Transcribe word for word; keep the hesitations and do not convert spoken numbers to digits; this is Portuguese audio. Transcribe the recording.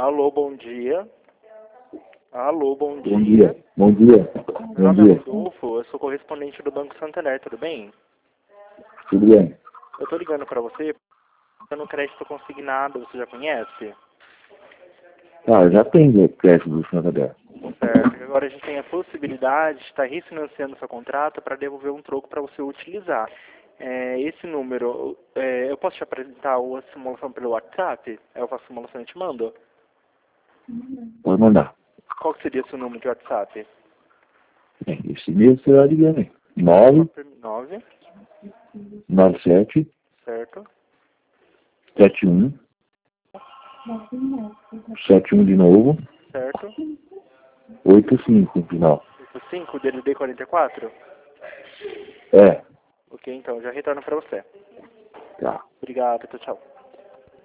Alô, bom dia. Alô, bom dia. Bom dia. Bom dia. Meu Bom nome é dia. Rodolfo, eu sou correspondente do Banco Santander, tudo bem? Tudo bem? Eu tô ligando pra você, no crédito consignado, você já conhece? Ah, eu já tenho o crédito do Santander. Certo, agora a gente tem a possibilidade de estar refinanciando seu contrato para devolver um troco para você utilizar. É, esse número, é, eu posso te apresentar a simulação pelo WhatsApp? Eu faço a simulação e te mando? Pode mandar. Qual que seria o seu número de WhatsApp? É, esse mesmo você vai ligando aí. nove nove, nove sete certo? sete um sete um de novo Certo? oito cinco no final. cinco, D D D quarenta e quatro? É. Ok, então, já retorno para você. Tá. Obrigado, tchau, tchau.